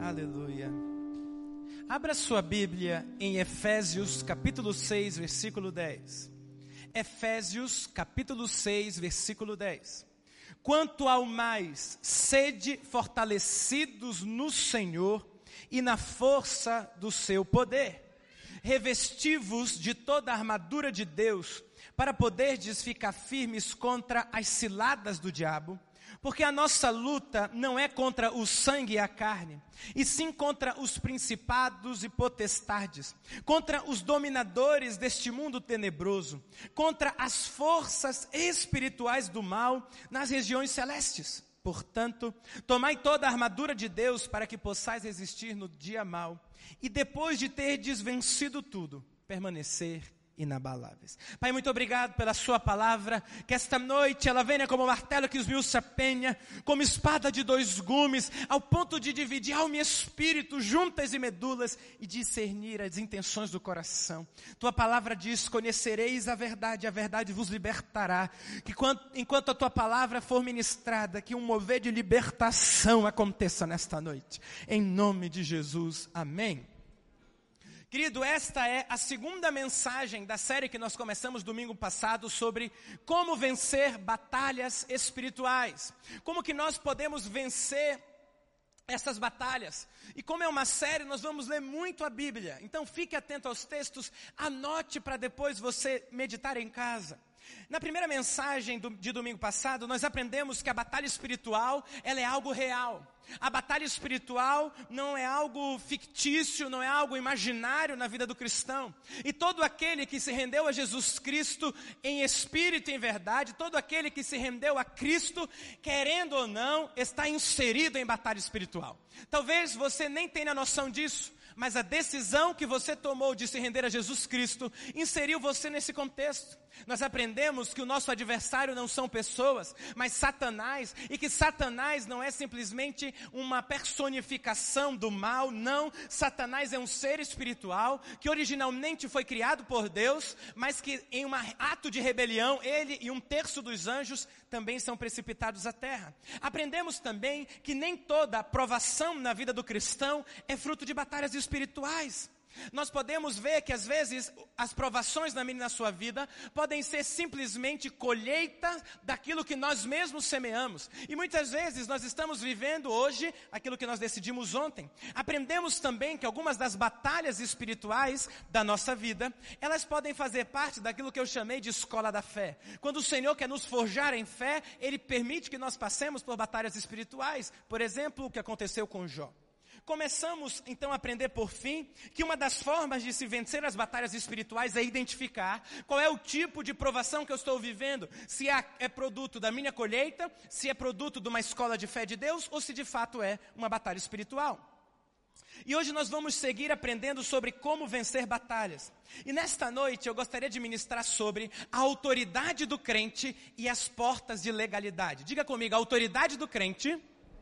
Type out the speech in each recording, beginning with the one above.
Aleluia. Abra sua Bíblia em Efésios capítulo 6, versículo 10. Efésios capítulo 6, versículo 10. Quanto ao mais, sede fortalecidos no Senhor e na força do seu poder. Revesti-vos de toda a armadura de Deus, para poderdes ficar firmes contra as ciladas do diabo. Porque a nossa luta não é contra o sangue e a carne, e sim contra os principados e potestades, contra os dominadores deste mundo tenebroso, contra as forças espirituais do mal nas regiões celestes. Portanto, tomai toda a armadura de Deus para que possais resistir no dia mau, e depois de terdes vencido tudo, permanecer inabaláveis. Pai, muito obrigado pela sua palavra, que esta noite ela venha como martelo que esmiuça a penha, como espada de dois gumes, ao ponto de dividir alma e espírito, juntas e medulas, e discernir as intenções do coração. Tua palavra diz: conhecereis a verdade vos libertará. Que enquanto a tua palavra for ministrada, que um mover de libertação aconteça nesta noite. Em nome de Jesus, amém. Querido, esta é a segunda mensagem da série que nós começamos domingo passado sobre como vencer batalhas espirituais. Como que nós podemos vencer essas batalhas. E como é uma série, nós vamos ler muito a Bíblia. Então fique atento aos textos, anote para depois você meditar em casa. Na primeira mensagem de domingo passado, nós aprendemos que a batalha espiritual, ela é algo real. A batalha espiritual não é algo fictício, não é algo imaginário na vida do cristão. E todo aquele que se rendeu a Jesus Cristo em espírito e em verdade, todo aquele que se rendeu a Cristo, querendo ou não, está inserido em batalha espiritual. Talvez você nem tenha noção disso, mas a decisão que você tomou de se render a Jesus Cristo inseriu você nesse contexto. Nós aprendemos que o nosso adversário não são pessoas, mas Satanás, e que Satanás não é simplesmente uma personificação do mal, não. Satanás é um ser espiritual que originalmente foi criado por Deus, mas que em um ato de rebelião, ele e 1/3 dos anjos também são precipitados à terra. Aprendemos também que nem toda provação na vida do cristão é fruto de batalhas espirituais. Nós podemos ver que às vezes as provações na minha e na sua vida podem ser simplesmente colheita daquilo que nós mesmos semeamos. E muitas vezes nós estamos vivendo hoje aquilo que nós decidimos ontem. Aprendemos também que algumas das batalhas espirituais da nossa vida, elas podem fazer parte daquilo que eu chamei de escola da fé. Quando o Senhor quer nos forjar em fé, Ele permite que nós passemos por batalhas espirituais. Por exemplo, o que aconteceu com Jó. Começamos então a aprender por fim que uma das formas de se vencer as batalhas espirituais é identificar qual é o tipo de provação que eu estou vivendo, se é produto da minha colheita, se é produto de uma escola de fé de Deus ou se de fato é uma batalha espiritual. E hoje nós vamos seguir aprendendo sobre como vencer batalhas. E nesta noite eu gostaria de ministrar sobre a autoridade do crente e as portas de legalidade. Diga comigo, a autoridade do crente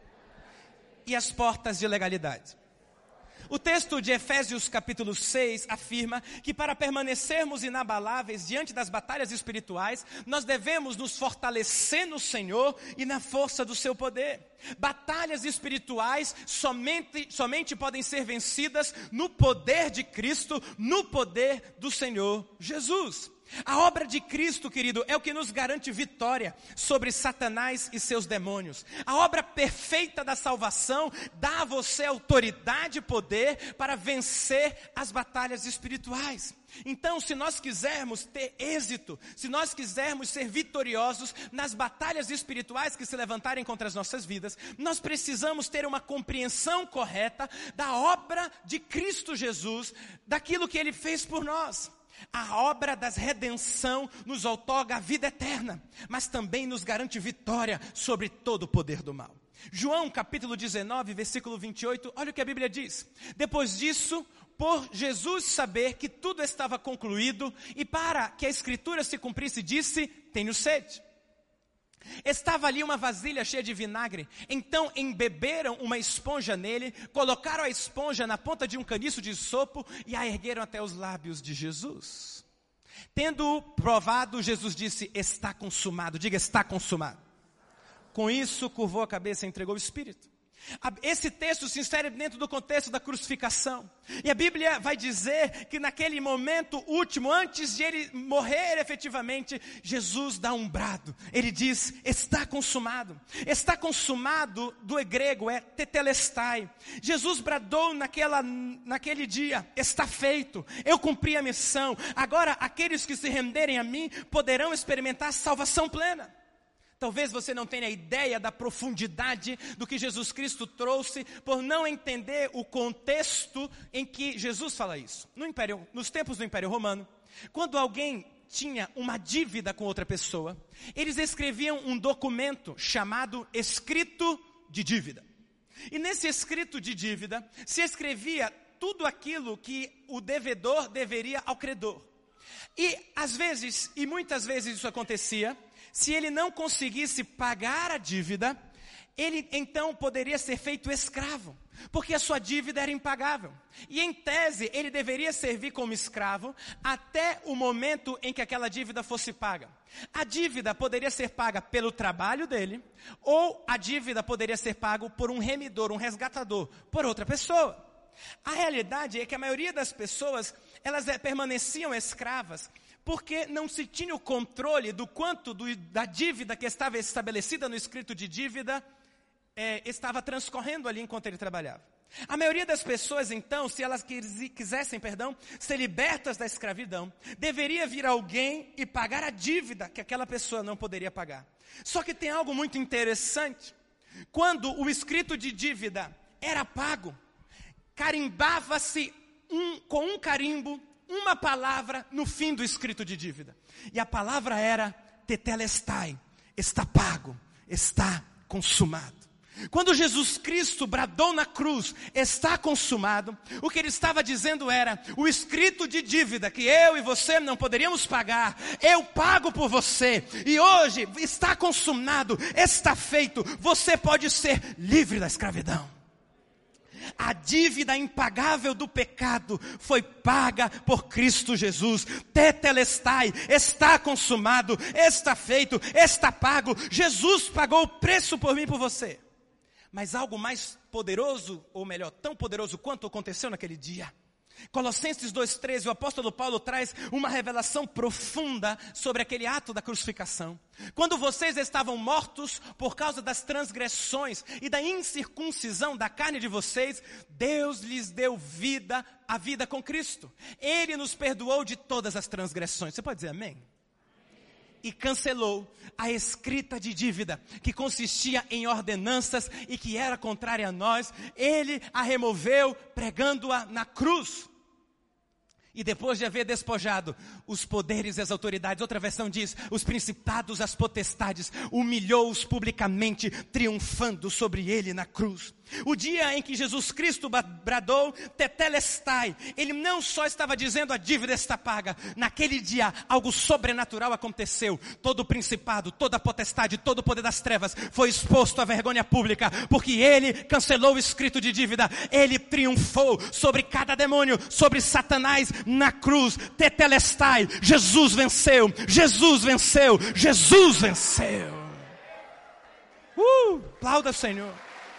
e as portas de legalidade. O texto de Efésios capítulo 6 afirma que para permanecermos inabaláveis diante das batalhas espirituais, nós devemos nos fortalecer no Senhor e na força do seu poder. Batalhas espirituais somente podem ser vencidas no poder de Cristo, no poder do Senhor Jesus. A obra de Cristo, querido, é o que nos garante vitória sobre Satanás e seus demônios. A obra perfeita da salvação dá a você autoridade e poder para vencer as batalhas espirituais. Então, se nós quisermos ter êxito, se nós quisermos ser vitoriosos nas batalhas espirituais que se levantarem contra as nossas vidas, nós precisamos ter uma compreensão correta da obra de Cristo Jesus, daquilo que Ele fez por nós. A obra da redenção nos outorga a vida eterna, mas também nos garante vitória sobre todo o poder do mal. João capítulo 19, versículo 28, olha o que a Bíblia diz. Depois disso, por Jesus saber que tudo estava concluído, e para que a Escritura se cumprisse, disse: tenho sede. Estava ali uma vasilha cheia de vinagre, então embeberam uma esponja nele, colocaram a esponja na ponta de um caniço de sopo e a ergueram até os lábios de Jesus. Tendo provado, Jesus disse: está consumado. Diga, está consumado. Com isso, curvou a cabeça e entregou o Espírito. Esse texto se insere dentro do contexto da crucificação. E a Bíblia vai dizer que naquele momento último, antes de ele morrer efetivamente, Jesus dá um brado. Ele diz, está consumado. Está consumado, do grego, é tetelestai. Jesus bradou naquele dia, está feito. Eu cumpri a missão. Agora, aqueles que se renderem a mim, poderão experimentar salvação plena. Talvez você não tenha ideia da profundidade do que Jesus Cristo trouxe, por não entender o contexto em que Jesus fala isso. Nos tempos do Império Romano, quando alguém tinha uma dívida com outra pessoa, eles escreviam um documento chamado escrito de dívida. E nesse escrito de dívida, se escrevia tudo aquilo que o devedor deveria ao credor. E às vezes, e muitas vezes isso acontecia, se ele não conseguisse pagar a dívida, ele então poderia ser feito escravo, porque a sua dívida era impagável. E em tese, ele deveria servir como escravo até o momento em que aquela dívida fosse paga. A dívida poderia ser paga pelo trabalho dele, ou a dívida poderia ser paga por um remidor, um resgatador, por outra pessoa. A realidade é que a maioria das pessoas, elas permaneciam escravas, porque não se tinha o controle do quanto da dívida que estava estabelecida no escrito de dívida, estava transcorrendo ali enquanto ele trabalhava. A maioria das pessoas, então, se elas quisessem ser libertas da escravidão, deveria vir alguém e pagar a dívida que aquela pessoa não poderia pagar. Só que tem algo muito interessante. Quando o escrito de dívida era pago, carimbava-se com um carimbo, uma palavra no fim do escrito de dívida. E a palavra era tetelestai, está pago, está consumado. Quando Jesus Cristo bradou na cruz, está consumado, o que ele estava dizendo era, o escrito de dívida que eu e você não poderíamos pagar, eu pago por você, e hoje está consumado, está feito, você pode ser livre da escravidão. A dívida impagável do pecado foi paga por Cristo Jesus. Tetelestai, está consumado, está feito, está pago. Jesus pagou o preço por mim e por você. Mas algo mais poderoso, ou melhor, tão poderoso quanto aconteceu naquele dia. Colossenses 2,13, o apóstolo Paulo traz uma revelação profunda sobre aquele ato da crucificação. Quando vocês estavam mortos por causa das transgressões e da incircuncisão da carne de vocês, Deus lhes deu vida, a vida com Cristo. Ele nos perdoou de todas as transgressões. Você pode dizer amém? E cancelou a escrita de dívida, que consistia em ordenanças e que era contrária a nós. Ele a removeu, pregando-a na cruz. E depois de haver despojado os poderes e as autoridades, outra versão diz, os principados, as potestades, humilhou-os publicamente, triunfando sobre ele na cruz. O dia em que Jesus Cristo bradou, tetelestai, ele não só estava dizendo a dívida está paga, naquele dia algo sobrenatural aconteceu, todo o principado, toda a potestade, todo o poder das trevas foi exposto à vergonha pública, porque ele cancelou o escrito de dívida, ele triunfou sobre cada demônio, sobre Satanás na cruz, tetelestai, Jesus venceu, Jesus venceu, Jesus venceu. Aplauda, Senhor.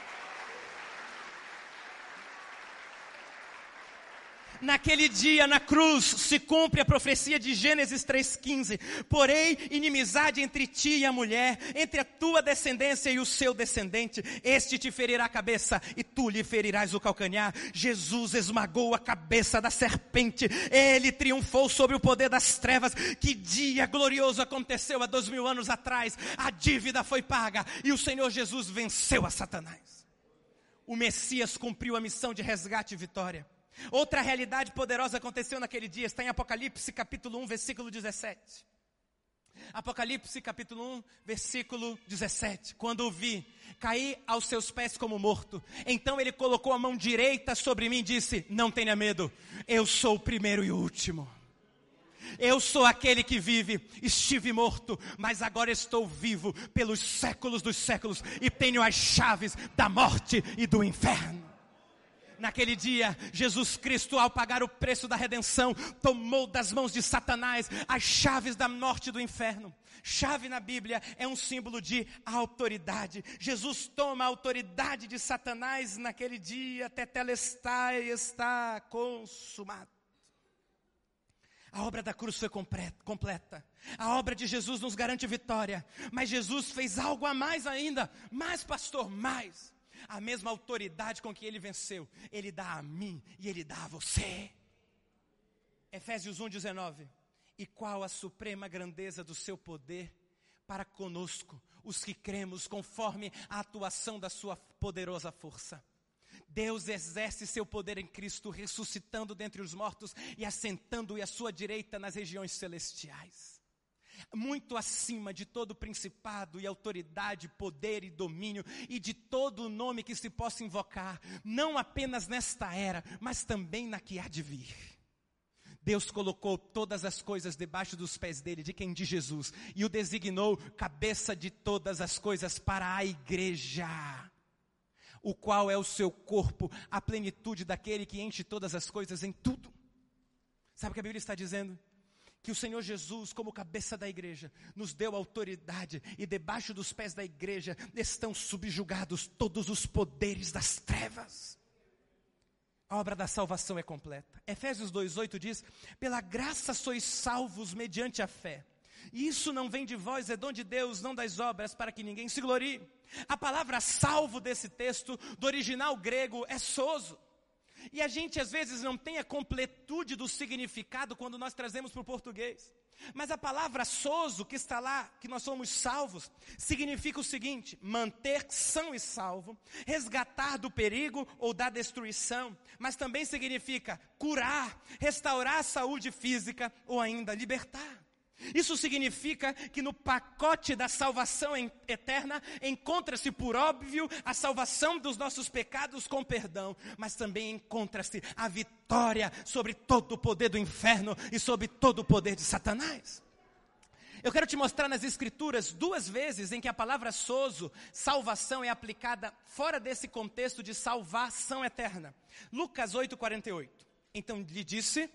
Naquele dia, na cruz, se cumpre a profecia de Gênesis 3,15. Porém, inimizade entre ti e a mulher, entre a tua descendência e o seu descendente. Este te ferirá a cabeça e tu lhe ferirás o calcanhar. Jesus esmagou a cabeça da serpente. Ele triunfou sobre o poder das trevas. Que dia glorioso aconteceu há 2000 anos atrás. A dívida foi paga e o Senhor Jesus venceu a Satanás. O Messias cumpriu a missão de resgate e vitória. Outra realidade poderosa aconteceu naquele dia, está em Apocalipse capítulo 1, versículo 17. Apocalipse capítulo 1, versículo 17. Quando o vi, caí aos seus pés como morto. Então ele colocou a mão direita sobre mim e disse, não tenha medo, eu sou o primeiro e o último. Eu sou aquele que vive, estive morto, mas agora estou vivo pelos séculos dos séculos e tenho as chaves da morte e do inferno. Naquele dia, Jesus Cristo, ao pagar o preço da redenção, tomou das mãos de Satanás as chaves da morte e do inferno. Chave na Bíblia é um símbolo de autoridade. Jesus toma a autoridade de Satanás naquele dia, tetelestai, está consumado. A obra da cruz foi completa. A obra de Jesus nos garante vitória. Mas Jesus fez algo a mais ainda. Mais, pastor, mais. A mesma autoridade com que ele venceu, ele dá a mim e ele dá a você. Efésios 1:19. E qual a suprema grandeza do seu poder para conosco, os que cremos, conforme a atuação da sua poderosa força. Deus exerce seu poder em Cristo, ressuscitando dentre os mortos e assentando-o à sua direita nas regiões celestiais. Muito acima de todo principado e autoridade, poder e domínio, e de todo nome que se possa invocar, não apenas nesta era, mas também na que há de vir. Deus colocou todas as coisas debaixo dos pés dele, de quem? De Jesus, e o designou cabeça de todas as coisas para a igreja, o qual é o seu corpo, a plenitude daquele que enche todas as coisas em tudo. Sabe o que a Bíblia está dizendo? Que o Senhor Jesus, como cabeça da igreja, nos deu autoridade, e debaixo dos pés da igreja estão subjugados todos os poderes das trevas. A obra da salvação é completa. Efésios 2:8 diz: pela graça sois salvos mediante a fé. E isso não vem de vós, é dom de Deus, não das obras, para que ninguém se glorie. A palavra salvo desse texto, do original grego, é sozo. E a gente às vezes não tem a completude do significado quando nós trazemos para o português. Mas a palavra sozo, que está lá, que nós somos salvos, significa o seguinte: manter são e salvo, resgatar do perigo ou da destruição, mas também significa curar, restaurar a saúde física ou ainda libertar. Isso significa que no pacote da salvação eterna encontra-se, por óbvio, a salvação dos nossos pecados com perdão, mas também encontra-se a vitória sobre todo o poder do inferno e sobre todo o poder de Satanás. Eu quero te mostrar nas Escrituras 2 vezes em que a palavra sozo, salvação, é aplicada fora desse contexto de salvação eterna. Lucas 8:48. Então lhe disse...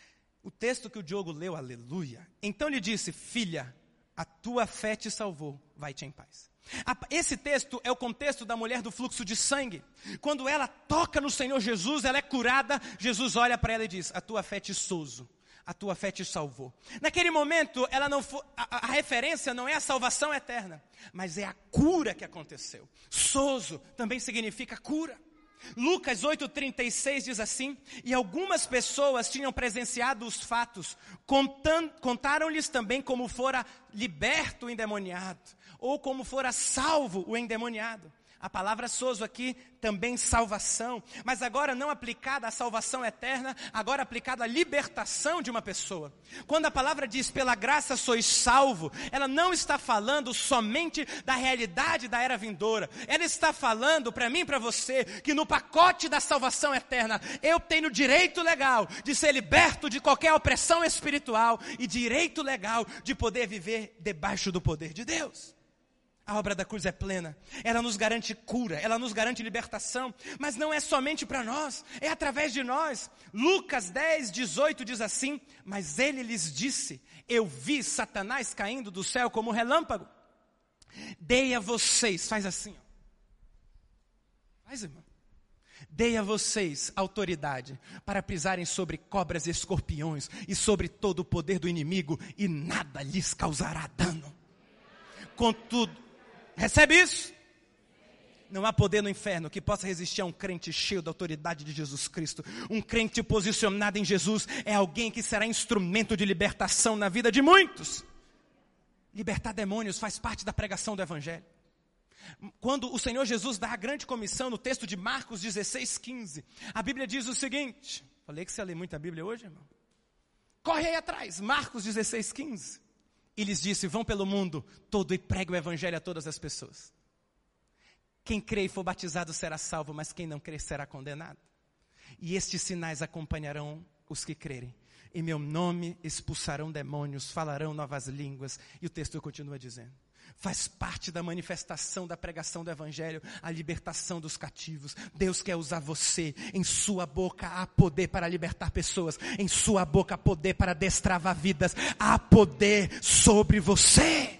O texto que o Diogo leu, aleluia. Então lhe disse: filha, a tua fé te salvou, vai-te em paz. Esse texto é o contexto da mulher do fluxo de sangue. Quando ela toca no Senhor Jesus, ela é curada. Jesus olha para ela e diz: a tua fé te sozo, a tua fé te salvou. Naquele momento, ela não foi, a referência não é a salvação eterna, mas é a cura que aconteceu. Sozo também significa cura. Lucas 8:36 diz assim: e algumas pessoas tinham presenciado os fatos, contaram-lhes também como fora liberto o endemoniado, ou como fora salvo o endemoniado. A palavra sozo aqui também salvação, mas agora não aplicada à salvação eterna, agora aplicada à libertação de uma pessoa. Quando a palavra diz pela graça sois salvo, ela não está falando somente da realidade da era vindoura. Ela está falando para mim e para você que no pacote da salvação eterna eu tenho direito legal de ser liberto de qualquer opressão espiritual e direito legal de poder viver debaixo do poder de Deus. A obra da cruz é plena, ela nos garante cura, ela nos garante libertação, mas não é somente para nós, é através de nós. Lucas 10:18 diz assim: mas ele lhes disse: eu vi Satanás caindo do céu como relâmpago. Dei a vocês, faz assim, ó. Faz, irmão. Dei a vocês autoridade para pisarem sobre cobras e escorpiões e sobre todo o poder do inimigo, e nada lhes causará dano. Contudo, recebe isso? Não há poder no inferno que possa resistir a um crente cheio da autoridade de Jesus Cristo. Um crente posicionado em Jesus é alguém que será instrumento de libertação na vida de muitos. Libertar demônios faz parte da pregação do Evangelho. Quando o Senhor Jesus dá a grande comissão no texto de Marcos 16:15, a Bíblia diz o seguinte... Falei que você lê muita Bíblia hoje, irmão? Corre aí atrás, Marcos 16:15. E lhes disse: vão pelo mundo todo e pregue o evangelho a todas as pessoas. Quem crê e for batizado será salvo, mas quem não crê será condenado. E estes sinais acompanharão os que crerem. Em meu nome expulsarão demônios, falarão novas línguas. E o texto continua dizendo: Faz parte da manifestação da pregação do Evangelho, a libertação dos cativos. Deus quer usar você. Em sua boca há poder para libertar pessoas. Em sua boca há poder para destravar vidas. Há poder sobre você.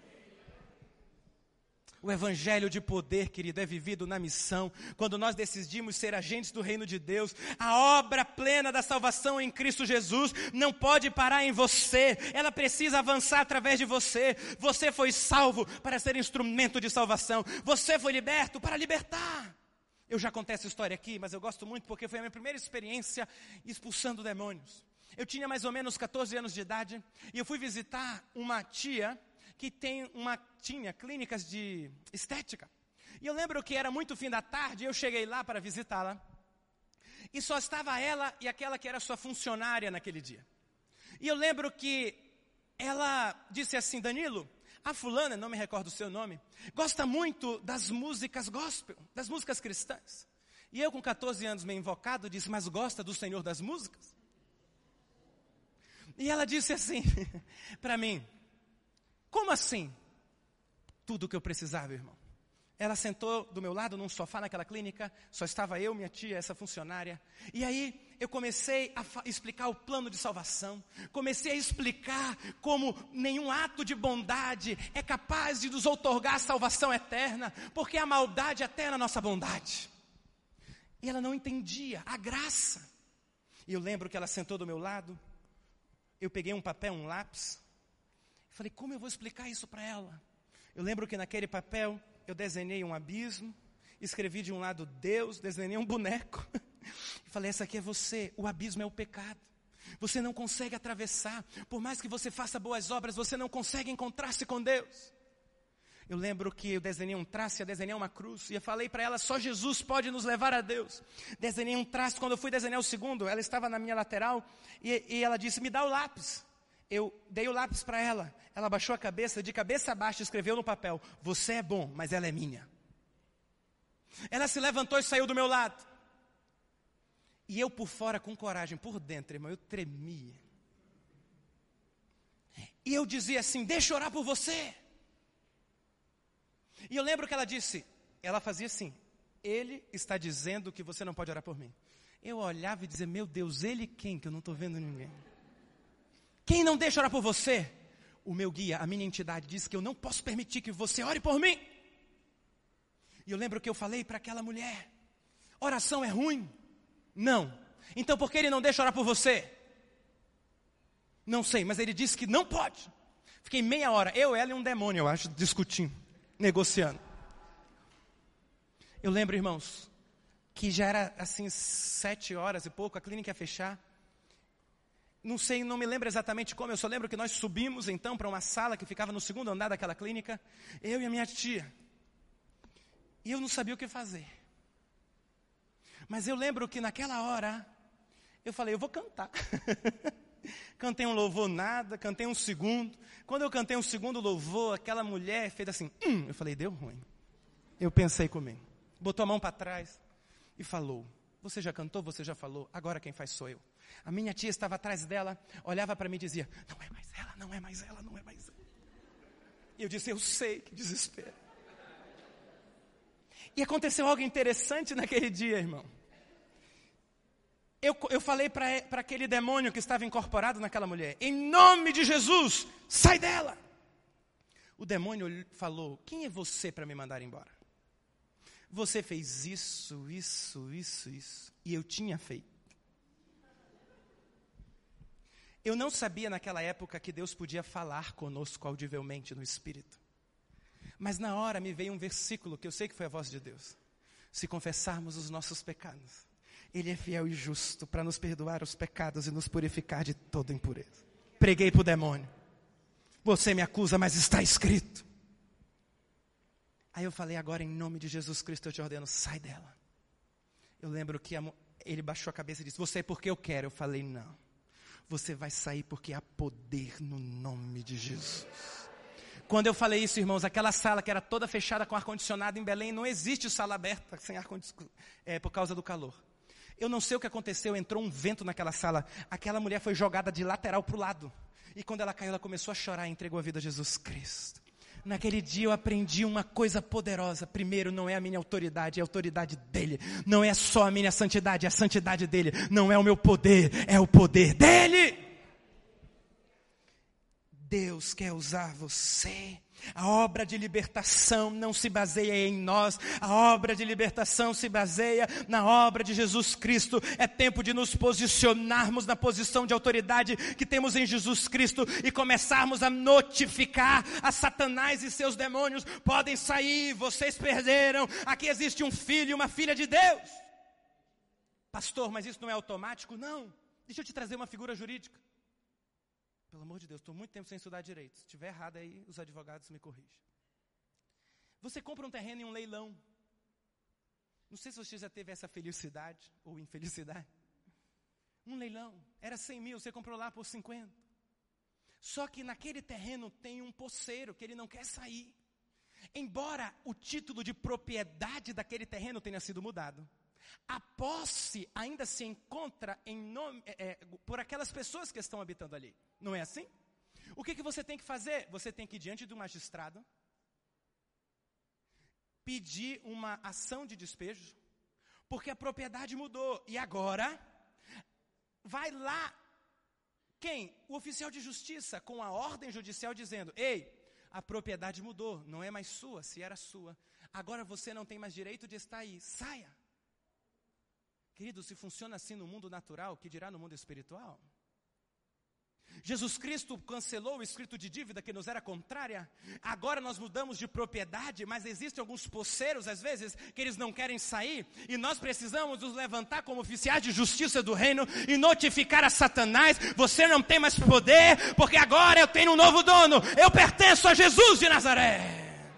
O evangelho de poder, querido, é vivido na missão. Quando nós decidimos ser agentes do reino de Deus, a obra plena da salvação em Cristo Jesus não pode parar em você. Ela precisa avançar através de você. Você foi salvo para ser instrumento de salvação. Você foi liberto para libertar. Eu já contei essa história aqui, mas eu gosto muito porque foi a minha primeira experiência expulsando demônios. Eu tinha mais ou menos 14 anos de idade e eu fui visitar uma tia que tinha clínicas de estética. E eu lembro que era muito fim da tarde, eu cheguei lá para visitá-la. E só estava ela e aquela que era sua funcionária naquele dia. E eu lembro que ela disse assim: Danilo, a fulana, não me recordo o seu nome, gosta muito das músicas gospel, das músicas cristãs. E eu com 14 anos meio invocado disse: mas gosta do Senhor das músicas? E ela disse assim para mim: como assim? Tudo o que eu precisava, irmão. Ela sentou do meu lado num sofá naquela clínica, só estava eu, minha tia, essa funcionária. E aí eu comecei a explicar o plano de salvação. Comecei a explicar como nenhum ato de bondade é capaz de nos outorgar a salvação eterna, porque a maldade eterna é a nossa bondade. E ela não entendia a graça. E eu lembro que ela sentou do meu lado, eu peguei um papel, um lápis, falei: como eu vou explicar isso para ela? Eu lembro que naquele papel eu desenhei um abismo, escrevi de um lado Deus, desenhei um boneco. E falei: essa aqui é você, o abismo é o pecado. Você não consegue atravessar, por mais que você faça boas obras, você não consegue encontrar-se com Deus. Eu lembro que eu desenhei um traço, eu desenhei uma cruz, e eu falei para ela: só Jesus pode nos levar a Deus. Desenhei um traço, quando eu fui desenhar o segundo, ela estava na minha lateral, e ela disse: me dá o lápis. Eu dei o lápis para ela, ela baixou a cabeça, de cabeça abaixo escreveu no papel: você é bom, mas ela é minha. Ela se levantou e saiu do meu lado. E eu por fora com coragem, por dentro, irmão, eu tremia. E eu dizia assim: deixa eu orar por você. E eu lembro que ela disse, ela fazia assim: ele está dizendo que você não pode orar por mim. Eu olhava e dizia: meu Deus, ele quem? Que eu não estou vendo ninguém. Quem não deixa orar por você? O meu guia, a minha entidade, disse que eu não posso permitir que você ore por mim. E eu lembro que eu falei para aquela mulher: oração é ruim? Não. Então por que ele não deixa orar por você? Não sei, mas ele disse que não pode. Fiquei meia hora, eu, ela e um demônio, eu acho, discutindo, negociando. Eu lembro, irmãos, que já era assim 7 horas e pouco, a clínica ia fechar. Não sei, não me lembro exatamente como, eu só lembro que nós subimos então para uma sala que ficava no segundo andar daquela clínica, eu e a minha tia. E eu não sabia o que fazer. Mas eu lembro que naquela hora, eu falei: eu vou cantar. Cantei um louvor nada, cantei um segundo. Quando eu cantei um segundo louvor, aquela mulher fez assim, eu falei: deu ruim. Eu pensei comigo, botou a mão para trás e falou: você já cantou, você já falou, agora quem faz sou eu. A minha tia estava atrás dela, olhava para mim e dizia: não é mais ela, não é mais ela, não é mais ela. E eu disse: eu sei, que desespero. E aconteceu algo interessante naquele dia, irmão. Eu falei para aquele demônio que estava incorporado naquela mulher: em nome de Jesus, sai dela. O demônio falou: quem é você para me mandar embora? Você fez isso. E eu tinha feito. Eu não sabia naquela época que Deus podia falar conosco audivelmente no Espírito. Mas na hora me veio um versículo que eu sei que foi a voz de Deus. Se confessarmos os nossos pecados, Ele é fiel e justo para nos perdoar os pecados e nos purificar de toda impureza. Preguei para o demônio: você me acusa, mas está escrito. Aí eu falei: agora em nome de Jesus Cristo eu te ordeno, sai dela. Eu lembro que ele baixou a cabeça e disse: você é porque eu quero. Eu falei: não. Você vai sair porque há poder no nome de Jesus. Quando eu falei isso, irmãos, aquela sala que era toda fechada com ar-condicionado em Belém, não existe sala aberta sem ar-condicionado, por causa do calor. Eu não sei o que aconteceu, entrou um vento naquela sala, aquela mulher foi jogada de lateral para o lado. E quando ela caiu, ela começou a chorar e entregou a vida a Jesus Cristo. Naquele dia eu aprendi uma coisa poderosa. Primeiro, não é a minha autoridade, é a autoridade dele. Não é só a minha santidade, é a santidade dele. Não é o meu poder, é o poder dele. Deus quer usar você. A obra de libertação não se baseia em nós. A obra de libertação se baseia na obra de Jesus Cristo. É tempo de nos posicionarmos na posição de autoridade que temos em Jesus Cristo e começarmos a notificar a Satanás e seus demônios. Podem sair, vocês perderam. Aqui existe um filho e uma filha de Deus. Pastor, mas isso não é automático? Não. Deixa eu te trazer uma figura jurídica. Pelo amor de Deus, estou muito tempo sem estudar direito. Se estiver errado aí, os advogados me corrigem. Você compra um terreno em um leilão. Não sei se você já teve essa felicidade ou infelicidade. Um leilão, era 100 mil, você comprou lá por 50. Só que naquele terreno tem um posseiro que ele não quer sair. Embora o título de propriedade daquele terreno tenha sido mudado, a posse ainda se encontra em nome, por aquelas pessoas que estão habitando ali. Não é assim? O que você tem que fazer? Você tem que ir diante do magistrado, pedir uma ação de despejo, porque a propriedade mudou. E agora, vai lá, quem? O oficial de justiça, com a ordem judicial dizendo: ei, a propriedade mudou, não é mais sua, se era sua. Agora você não tem mais direito de estar aí, saia. Querido, se funciona assim no mundo natural, que dirá no mundo espiritual? Jesus Cristo cancelou o escrito de dívida que nos era contrária. Agora nós mudamos de propriedade, mas existem alguns posseiros, às vezes, que eles não querem sair. E nós precisamos nos levantar como oficiais de justiça do reino e notificar a Satanás: você não tem mais poder, porque agora eu tenho um novo dono. Eu pertenço a Jesus de Nazaré.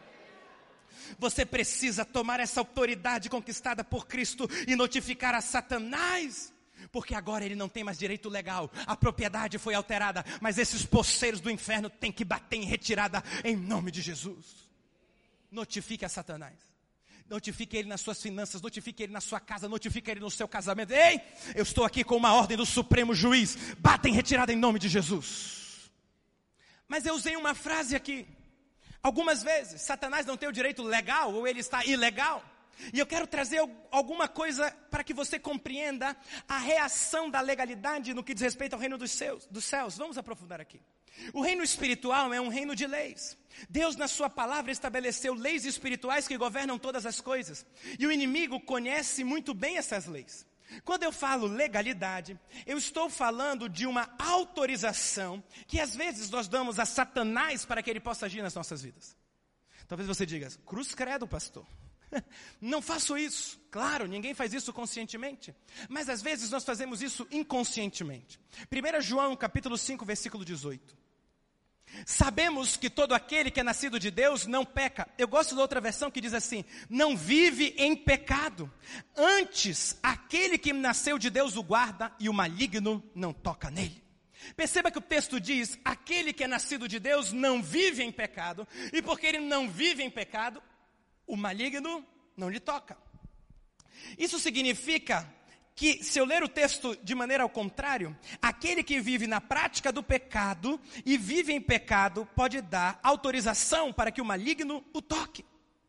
Você precisa tomar essa autoridade conquistada por Cristo e notificar a Satanás, porque agora ele não tem mais direito legal, a propriedade foi alterada, mas esses posseiros do inferno têm que bater em retirada em nome de Jesus. Notifique a Satanás, notifique ele nas suas finanças, notifique ele na sua casa, notifique ele no seu casamento. Ei, eu estou aqui com uma ordem do Supremo Juiz, bata em retirada em nome de Jesus. Mas eu usei uma frase aqui. Algumas vezes, Satanás não tem o direito legal, ou ele está ilegal. E eu quero trazer alguma coisa para que você compreenda a reação da legalidade no que diz respeito ao reino dos céus. Vamos aprofundar aqui. O reino espiritual é um reino de leis. Deus, na sua palavra, estabeleceu leis espirituais que governam todas as coisas. E o inimigo conhece muito bem essas leis. Quando eu falo legalidade, eu estou falando de uma autorização que às vezes nós damos a Satanás para que ele possa agir nas nossas vidas. Talvez você diga: cruz credo, pastor. Não faço isso. Claro, ninguém faz isso conscientemente. Mas às vezes nós fazemos isso inconscientemente. 1 João capítulo 5, versículo 18. Sabemos que todo aquele que é nascido de Deus não peca. Eu gosto da outra versão que diz assim: não vive em pecado. Antes, aquele que nasceu de Deus o guarda e o maligno não toca nele. Perceba que o texto diz: aquele que é nascido de Deus não vive em pecado. E porque ele não vive em pecado, o maligno não lhe toca. Isso significa que, se eu ler o texto de maneira ao contrário, aquele que vive na prática do pecado e vive em pecado pode dar autorização para que o maligno o toque.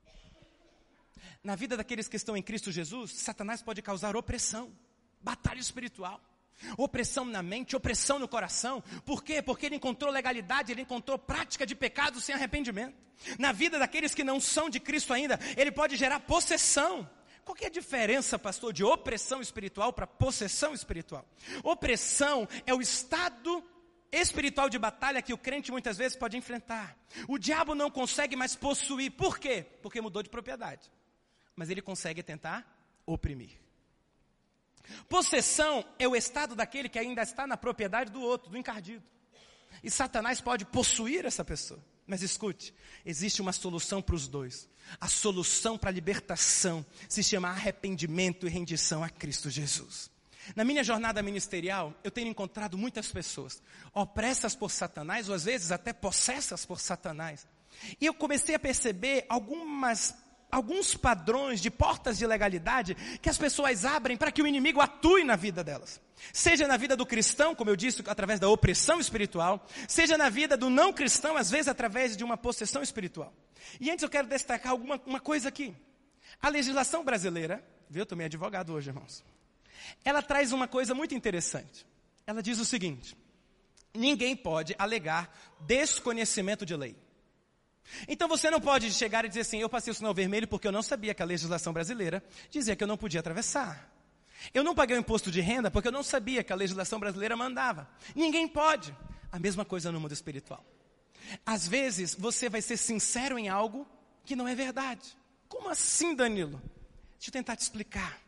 Na vida daqueles que estão em Cristo Jesus, Satanás pode causar opressão, batalha espiritual, opressão na mente, opressão no coração. Por quê? Porque ele encontrou legalidade, ele encontrou prática de pecado sem arrependimento. Na vida daqueles que não são de Cristo ainda, ele pode gerar possessão. Qual que é a diferença, pastor, de opressão espiritual para possessão espiritual? Opressão é o estado espiritual de batalha que o crente muitas vezes pode enfrentar. O diabo não consegue mais possuir. Por quê? Porque mudou de propriedade. Mas ele consegue tentar oprimir. Possessão é o estado daquele que ainda está na propriedade do outro, do encardido. E Satanás pode possuir essa pessoa. Mas escute, existe uma solução para os dois. A solução para a libertação se chama arrependimento e rendição a Cristo Jesus. Na minha jornada ministerial, eu tenho encontrado muitas pessoas opressas por Satanás, ou às vezes até possessas por Satanás. E eu comecei a perceber alguns alguns padrões de portas de legalidade que as pessoas abrem para que o inimigo atue na vida delas. Seja na vida do cristão, como eu disse, através da opressão espiritual, seja na vida do não cristão, às vezes através de uma possessão espiritual. E antes eu quero destacar uma coisa aqui. A legislação brasileira, viu, eu estou meio advogado hoje, irmãos, ela traz uma coisa muito interessante. Ela diz o seguinte: ninguém pode alegar desconhecimento de lei. Então você não pode chegar e dizer assim, eu passei o sinal vermelho porque eu não sabia que a legislação brasileira dizia que eu não podia atravessar. Eu não paguei o imposto de renda porque eu não sabia que a legislação brasileira mandava. Ninguém pode. A mesma coisa no mundo espiritual. Às vezes você vai ser sincero em algo que não é verdade. Como assim, Danilo? Deixa eu tentar te explicar.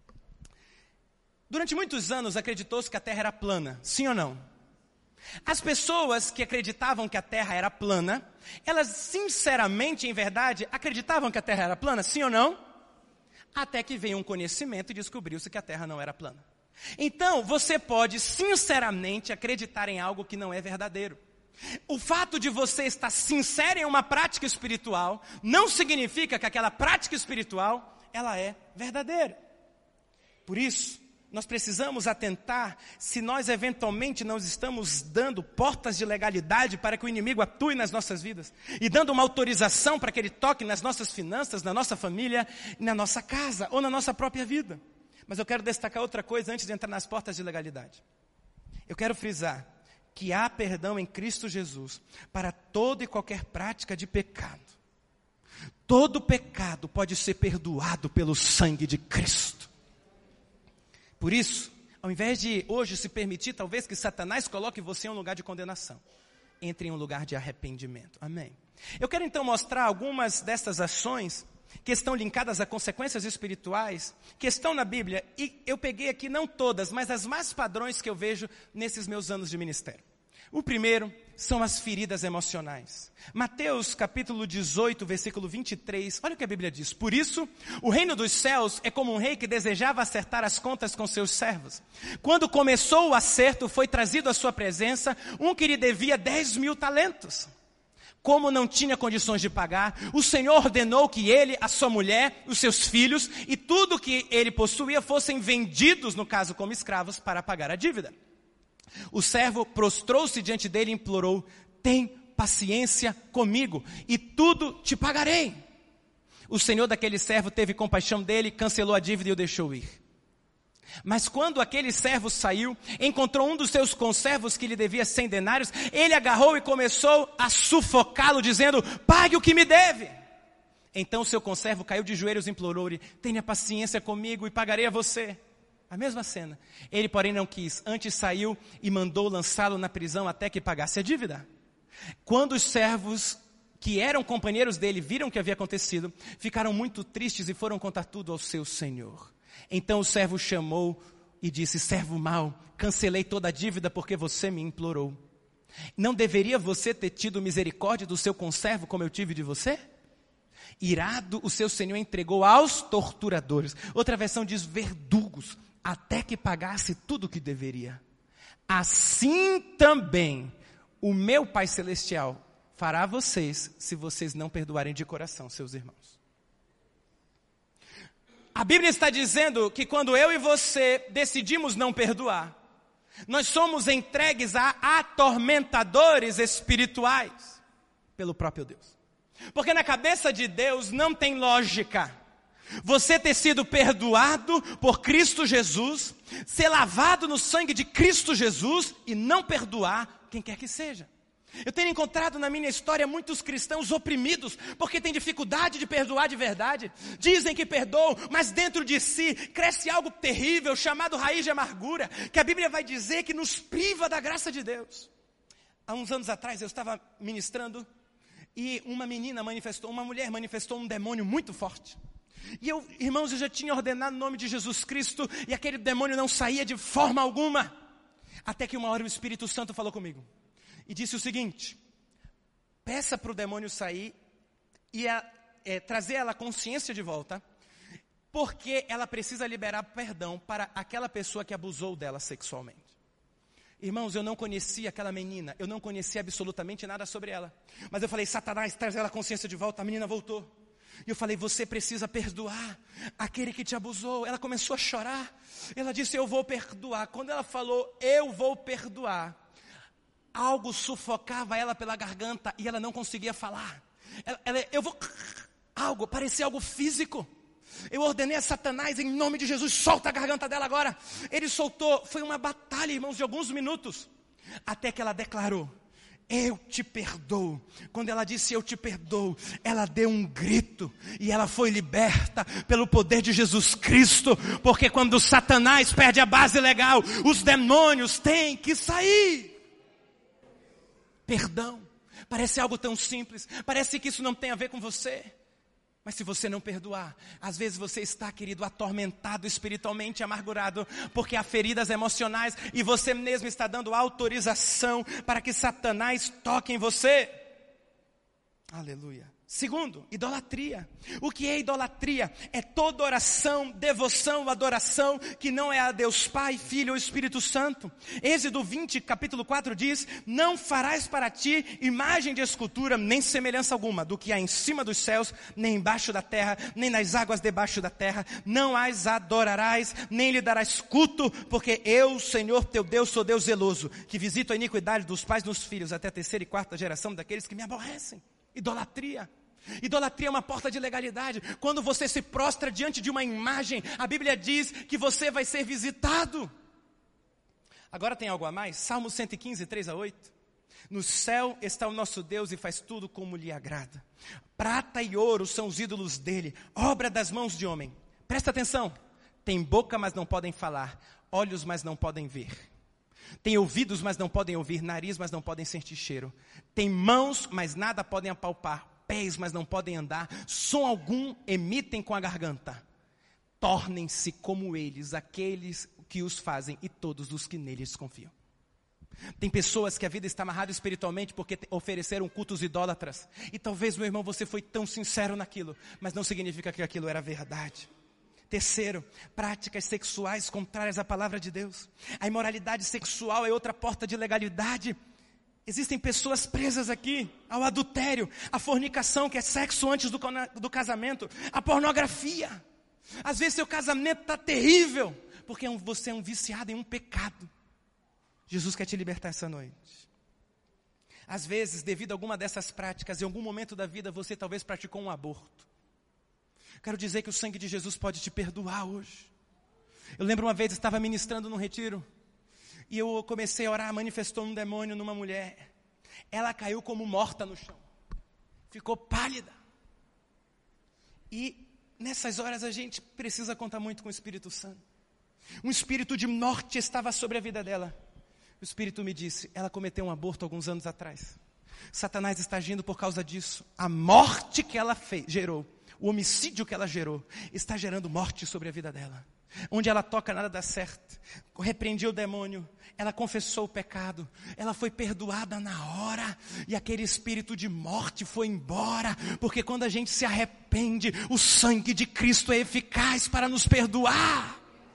Durante muitos anos acreditou-se que a Terra era plana, sim ou não? As pessoas que acreditavam que a Terra era plana, elas sinceramente, em verdade, acreditavam que a Terra era plana, sim ou não? Até que veio um conhecimento e descobriu-se que a Terra não era plana. Então, você pode sinceramente acreditar em algo que não é verdadeiro. O fato de você estar sincero em uma prática espiritual não significa que aquela prática espiritual, ela é verdadeira. Por isso, nós precisamos atentar se nós eventualmente não estamos dando portas de legalidade para que o inimigo atue nas nossas vidas. E dando uma autorização para que ele toque nas nossas finanças, na nossa família, na nossa casa ou na nossa própria vida. Mas eu quero destacar outra coisa antes de entrar nas portas de legalidade. Eu quero frisar que há perdão em Cristo Jesus para toda e qualquer prática de pecado. Todo pecado pode ser perdoado pelo sangue de Cristo. Por isso, ao invés de hoje se permitir, talvez que Satanás coloque você em um lugar de condenação, entre em um lugar de arrependimento. Amém. Eu quero então mostrar algumas dessas ações que estão linkadas a consequências espirituais, que estão na Bíblia, e eu peguei aqui não todas, mas as mais padrões que eu vejo nesses meus anos de ministério. O primeiro são as feridas emocionais. Mateus capítulo 18, versículo 23, olha o que a Bíblia diz. Por isso, o reino dos céus é como um rei que desejava acertar as contas com seus servos. Quando começou o acerto, foi trazido à sua presença um que lhe devia 10.000 talentos. Como não tinha condições de pagar, o Senhor ordenou que ele, a sua mulher, os seus filhos e tudo que ele possuía fossem vendidos, no caso como escravos, para pagar a dívida. O servo prostrou-se diante dele e implorou: tem paciência comigo e tudo te pagarei. O senhor daquele servo teve compaixão dele, cancelou a dívida e o deixou ir. Mas quando aquele servo saiu, encontrou um dos seus conservos que lhe devia 100 denários, ele agarrou e começou a sufocá-lo, dizendo: pague o que me deve. Então o seu conservo caiu de joelhos e implorou-lhe: tenha paciência comigo e pagarei a você. A mesma cena. Ele, porém, não quis. Antes saiu e mandou lançá-lo na prisão até que pagasse a dívida. Quando os servos que eram companheiros dele viram o que havia acontecido, ficaram muito tristes e foram contar tudo ao seu senhor. Então o servo chamou e disse: servo mau, cancelei toda a dívida porque você me implorou. Não deveria você ter tido misericórdia do seu conservo como eu tive de você? Irado, o seu senhor entregou aos torturadores. Outra versão diz verdugos, até que pagasse tudo o que deveria. Assim também o meu Pai Celestial fará a vocês, se vocês não perdoarem de coração seus irmãos. A Bíblia está dizendo que quando eu e você decidimos não perdoar, nós somos entregues a atormentadores espirituais pelo próprio Deus. Porque na cabeça de Deus não tem lógica você ter sido perdoado por Cristo Jesus, ser lavado no sangue de Cristo Jesus e não perdoar quem quer que seja. Eu tenho encontrado na minha história muitos cristãos oprimidos porque têm dificuldade de perdoar de verdade. Dizem que perdoam, mas dentro de si cresce algo terrível chamado raiz de amargura, que a Bíblia vai dizer que nos priva da graça de Deus. Há uns anos atrás eu estava ministrando e uma mulher manifestou um demônio muito forte. E eu, irmãos, eu já tinha ordenado o nome de Jesus Cristo e aquele demônio não saía de forma alguma. Até que uma hora o Espírito Santo falou comigo e disse o seguinte: peça para o demônio sair e trazer ela a consciência de volta, porque ela precisa liberar perdão para aquela pessoa que abusou dela sexualmente. Irmãos, eu não conhecia aquela menina, eu não conhecia absolutamente nada sobre ela. Mas eu falei: Satanás, traz ela a consciência de volta. A menina voltou. E eu falei, você precisa perdoar aquele que te abusou. Ela começou a chorar. Ela disse, eu vou perdoar. Quando ela falou, eu vou perdoar, algo sufocava ela pela garganta e ela não conseguia falar. Parecia algo físico. Eu ordenei a Satanás, em nome de Jesus, solta a garganta dela agora. Ele soltou, foi uma batalha, irmãos, de alguns minutos. Até que ela declarou, eu te perdoo. Quando ela disse eu te perdoo, ela deu um grito e ela foi liberta pelo poder de Jesus Cristo. Porque quando Satanás perde a base legal, os demônios têm que sair. Perdão, parece algo tão simples, parece que isso não tem a ver com você. Mas se você não perdoar, às vezes você está, querido, atormentado espiritualmente, amargurado, porque há feridas emocionais e você mesmo está dando autorização para que Satanás toque em você. Aleluia. Segundo, idolatria. O que é idolatria? É toda oração, devoção, adoração que não é a Deus Pai, Filho ou Espírito Santo. Êxodo 20, capítulo 4 diz, não farás para ti imagem de escultura, nem semelhança alguma do que há em cima dos céus, nem embaixo da terra, nem nas águas debaixo da terra. Não as adorarás, nem lhe darás culto, porque eu, Senhor teu Deus, sou Deus zeloso, que visito a iniquidade dos pais nos filhos, até a terceira e quarta geração daqueles que me aborrecem. Idolatria. Idolatria é uma porta de legalidade. Quando você se prostra diante de uma imagem, a Bíblia diz que você vai ser visitado. Agora tem algo a mais? Salmo 115, 3-8. No céu está o nosso Deus e faz tudo como lhe agrada. Prata e ouro são os ídolos dele, obra das mãos de homem. Presta atenção. Tem boca, mas não podem falar. Olhos, mas não podem ver. Tem ouvidos, mas não podem ouvir. Nariz, mas não podem sentir cheiro. Tem mãos, mas nada podem apalpar. Pés, mas não podem andar, som algum emitem com a garganta. Tornem-se como eles, aqueles que os fazem e todos os que neles confiam. Tem pessoas que a vida está amarrada espiritualmente porque ofereceram cultos idólatras. E talvez, meu irmão, você foi tão sincero naquilo, mas não significa que aquilo era verdade. Terceiro, práticas sexuais contrárias à palavra de Deus. A imoralidade sexual é outra porta de legalidade. Existem pessoas presas aqui ao adultério, à fornicação, que é sexo antes do casamento, à pornografia. Às vezes seu casamento está terrível, porque você é um viciado em um pecado. Jesus quer te libertar essa noite. Às vezes, devido a alguma dessas práticas, em algum momento da vida, você talvez praticou um aborto. Quero dizer que o sangue de Jesus pode te perdoar hoje. Eu lembro uma vez, estava ministrando num retiro, e eu comecei a orar, manifestou um demônio numa mulher. Ela caiu como morta no chão. Ficou pálida. E nessas horas a gente precisa contar muito com o Espírito Santo. Um espírito de morte estava sobre a vida dela. O Espírito me disse, ela cometeu um aborto alguns anos atrás. Satanás está agindo por causa disso. A morte que ela gerou, o homicídio que ela gerou, está gerando morte sobre a vida dela. Onde ela toca nada dá certo. Repreendi o demônio. Ela confessou o pecado. Ela foi perdoada na hora. E aquele espírito de morte foi embora. Porque quando a gente se arrepende, o sangue de Cristo é eficaz para nos perdoar.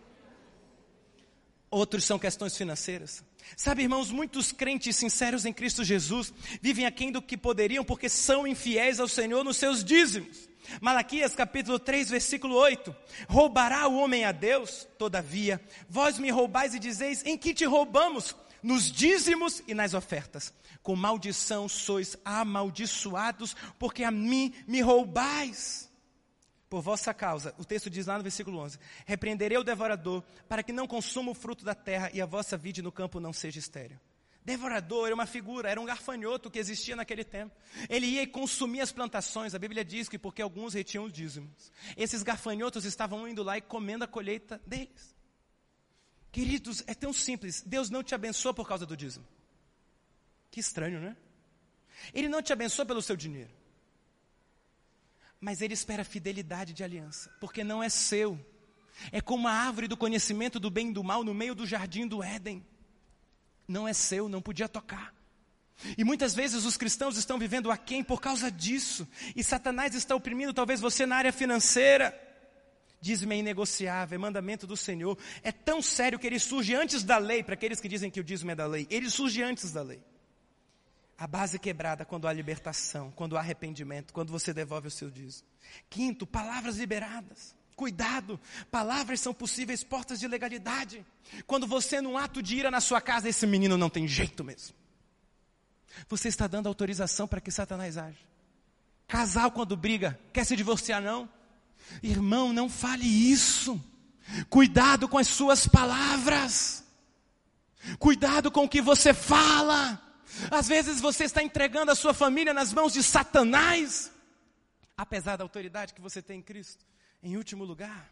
Outros são questões financeiras. Sabe, irmãos, muitos crentes sinceros em Cristo Jesus vivem aquém do que poderiam porque são infiéis ao Senhor nos seus dízimos. Malaquias capítulo 3, versículo 8. Roubará o homem a Deus? Todavia, vós me roubais e dizeis, em que te roubamos? Nos dízimos e nas ofertas. Com maldição sois amaldiçoados, porque a mim me roubais. Por vossa causa, o texto diz lá no versículo 11, repreenderei o devorador, para que não consuma o fruto da terra e a vossa vide no campo não seja estéril. Devorador era uma figura, era um gafanhoto que existia naquele tempo. Ele ia e consumia as plantações. A Bíblia diz que porque alguns retinham os dízimos. Esses gafanhotos estavam indo lá e comendo a colheita deles. Queridos, é tão simples. Deus não te abençoa por causa do dízimo. Que estranho, né? Ele não te abençoa pelo seu dinheiro. Mas Ele espera fidelidade de aliança. Porque não é seu. É como a árvore do conhecimento do bem e do mal no meio do jardim do Éden. Não é seu, não podia tocar. E muitas vezes os cristãos estão vivendo aquém por causa disso. E Satanás está oprimindo talvez você na área financeira. Dízimo é inegociável, é mandamento do Senhor. É tão sério que ele surge antes da lei, para aqueles que dizem que o dízimo é da lei. Ele surge antes da lei. A base quebrada quando há libertação, quando há arrependimento, quando você devolve o seu dízimo. Quinto, palavras liberadas. Cuidado, palavras são possíveis portas de legalidade. Quando você, num ato de ira na sua casa, esse menino não tem jeito mesmo. Você está dando autorização para que Satanás age. Casal quando briga, quer se divorciar não? Irmão, não fale isso. Cuidado com as suas palavras. Cuidado com o que você fala. Às vezes você está entregando a sua família nas mãos de Satanás, apesar da autoridade que você tem em Cristo. Em último lugar,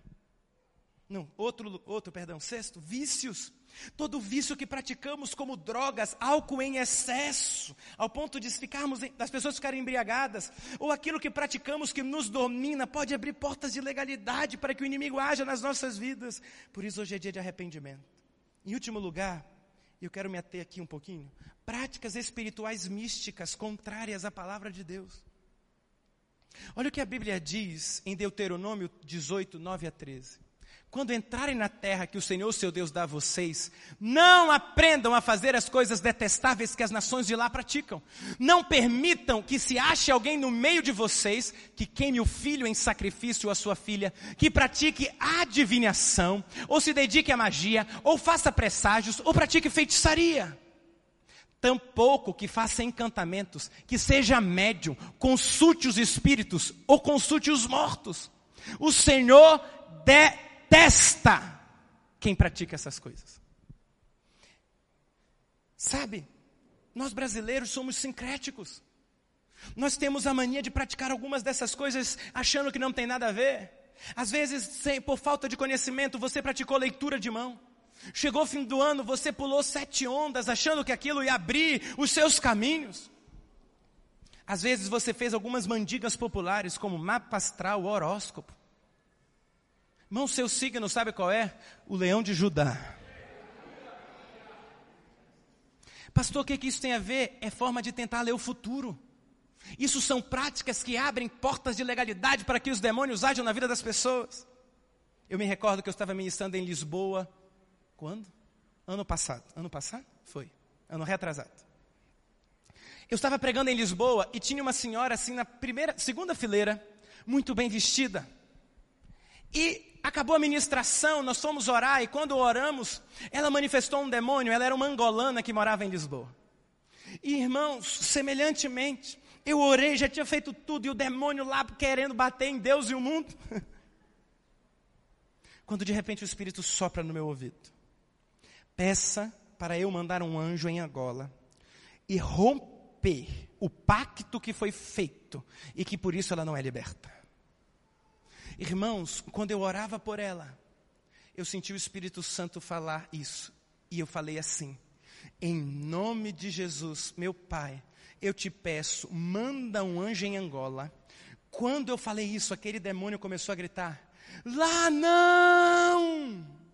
sexto, vícios. Todo vício que praticamos, como drogas, álcool em excesso, ao ponto de das pessoas ficarem embriagadas, ou aquilo que praticamos que nos domina, pode abrir portas de legalidade para que o inimigo haja nas nossas vidas. Por isso hoje é dia de arrependimento. Em último lugar, eu quero me ater aqui um pouquinho, práticas espirituais místicas contrárias à palavra de Deus. Olha o que a Bíblia diz em Deuteronômio 18, 9 a 13. Quando entrarem na terra que o Senhor, seu Deus, dá a vocês, não aprendam a fazer as coisas detestáveis que as nações de lá praticam. Não permitam que se ache alguém no meio de vocês que queime o filho em sacrifício ou a sua filha, que pratique adivinhação, ou se dedique à magia, ou faça presságios, ou pratique feitiçaria. Tampouco que faça encantamentos, que seja médium, consulte os espíritos ou consulte os mortos. O Senhor detesta quem pratica essas coisas. Sabe, nós brasileiros somos sincréticos. Nós temos a mania de praticar algumas dessas coisas achando que não tem nada a ver. Às vezes, por falta de conhecimento, você praticou leitura de mão. Chegou o fim do ano, você pulou 7 ondas, achando que aquilo ia abrir os seus caminhos. Às vezes você fez algumas mandigas populares, como mapa astral, horóscopo. Irmão, seu signo sabe qual é? O leão de Judá. Pastor, o que isso tem a ver? É forma de tentar ler o futuro. Isso são práticas que abrem portas de legalidade para que os demônios ajam na vida das pessoas. Eu me recordo que eu estava ministrando em Lisboa. Quando? Ano passado. Ano passado? Foi. Ano retrasado. Eu estava pregando em Lisboa e tinha uma senhora assim na segunda fileira, muito bem vestida. E acabou a ministração, nós fomos orar e quando oramos, ela manifestou um demônio, ela era uma angolana que morava em Lisboa. E irmãos, semelhantemente, eu orei, já tinha feito tudo e o demônio lá querendo bater em Deus e o mundo. Quando de repente o Espírito sopra no meu ouvido. Peça para eu mandar um anjo em Angola e romper o pacto que foi feito e que por isso ela não é liberta. Irmãos, quando eu orava por ela, eu senti o Espírito Santo falar isso. E eu falei assim, em nome de Jesus, meu Pai, eu te peço, manda um anjo em Angola. Quando eu falei isso, aquele demônio começou a gritar, lá não!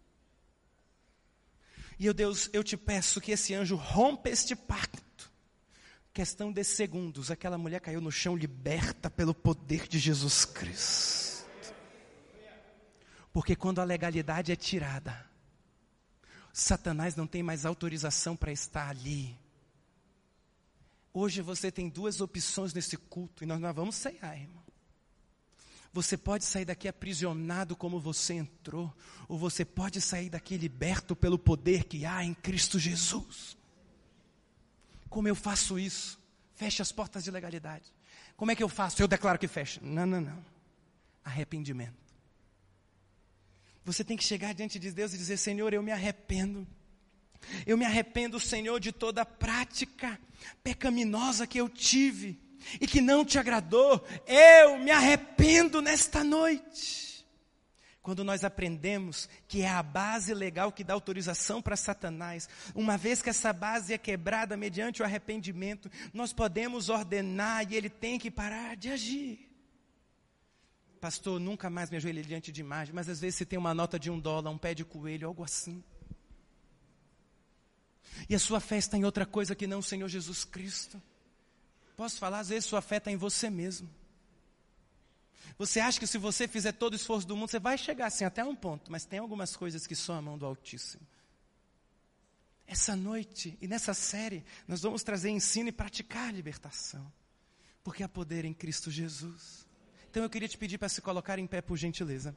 E Deus, eu te peço que esse anjo rompa este pacto. Questão de segundos, aquela mulher caiu no chão liberta pelo poder de Jesus Cristo. Porque quando a legalidade é tirada, Satanás não tem mais autorização para estar ali. Hoje você tem 2 opções nesse culto e nós vamos ceiar, irmão. Você pode sair daqui aprisionado como você entrou, ou você pode sair daqui liberto pelo poder que há em Cristo Jesus. Como eu faço isso? Feche as portas de legalidade. Como é que eu faço? Eu declaro que fecha. Não. Arrependimento. Você tem que chegar diante de Deus e dizer, Senhor, eu me arrependo. Eu me arrependo, Senhor, de toda a prática pecaminosa que eu tive e que não te agradou. Eu me arrependo nesta noite. Quando nós aprendemos que é a base legal que dá autorização para Satanás, uma vez que essa base é quebrada mediante o arrependimento, nós podemos ordenar e ele tem que parar de agir. Pastor, nunca mais me ajoelhei diante de imagem, mas às vezes você tem uma nota de $1, um pé de coelho, algo assim. E a sua fé está em outra coisa que não o Senhor Jesus Cristo. Posso falar, às vezes sua fé está em você mesmo. Você acha que se você fizer todo o esforço do mundo, você vai chegar assim até um ponto, mas tem algumas coisas que são a mão do Altíssimo. Essa noite e nessa série, nós vamos trazer ensino e praticar a libertação. Porque há poder em Cristo Jesus. Então eu queria te pedir para se colocar em pé, por gentileza.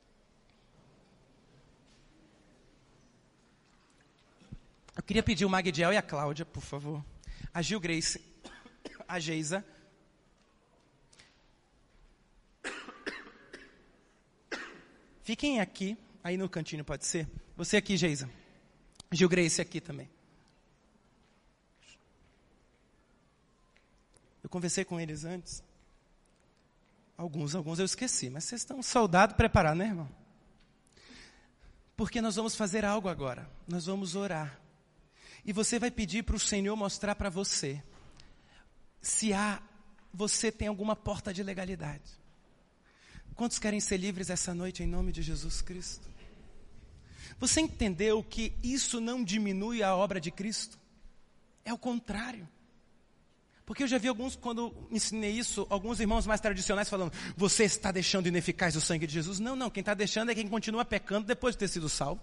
Eu queria pedir o Magdiel e a Cláudia, por favor. A Gil Grace, a Geisa. Fiquem aqui, aí no cantinho pode ser. Você aqui, Geisa. Gil Grace aqui também. Eu conversei com eles antes. Alguns eu esqueci, mas vocês estão soldados preparados, né, irmão? Porque nós vamos fazer algo agora. Nós vamos orar. E você vai pedir para o Senhor mostrar para você se você tem alguma porta de legalidade. Quantos querem ser livres essa noite em nome de Jesus Cristo? Você entendeu que isso não diminui a obra de Cristo? É o contrário. Porque eu já vi quando ensinei isso, alguns irmãos mais tradicionais falando, você está deixando ineficaz o sangue de Jesus? Não, quem está deixando é quem continua pecando depois de ter sido salvo.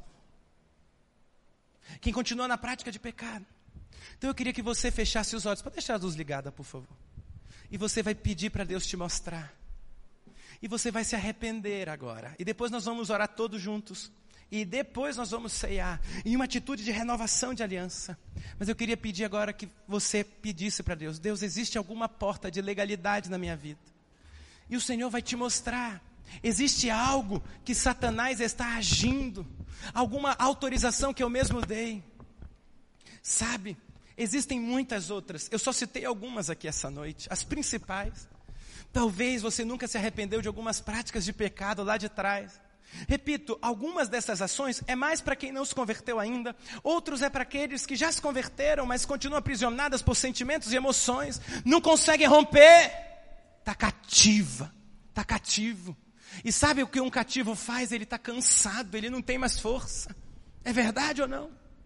Quem continua na prática de pecado. Então eu queria que você fechasse os olhos, pode deixar a luz ligada, por favor. E você vai pedir para Deus te mostrar. E você vai se arrepender agora. E depois nós vamos orar todos juntos. E depois nós vamos ceiar em uma atitude de renovação de aliança. Mas eu queria pedir agora que você pedisse para Deus. Deus, existe alguma porta de legalidade na minha vida? E o Senhor vai te mostrar. Existe algo que Satanás está agindo. Alguma autorização que eu mesmo dei. Sabe, existem muitas outras. Eu só citei algumas aqui essa noite. As principais. Talvez você nunca se arrependeu de algumas práticas de pecado lá de trás. Repito, algumas dessas ações é mais para quem não se converteu ainda, outros é para aqueles que já se converteram, mas continuam aprisionadas por sentimentos e emoções, não conseguem romper, está cativo. E sabe o que um cativo faz? Ele está cansado, ele não tem mais força. É verdade ou não?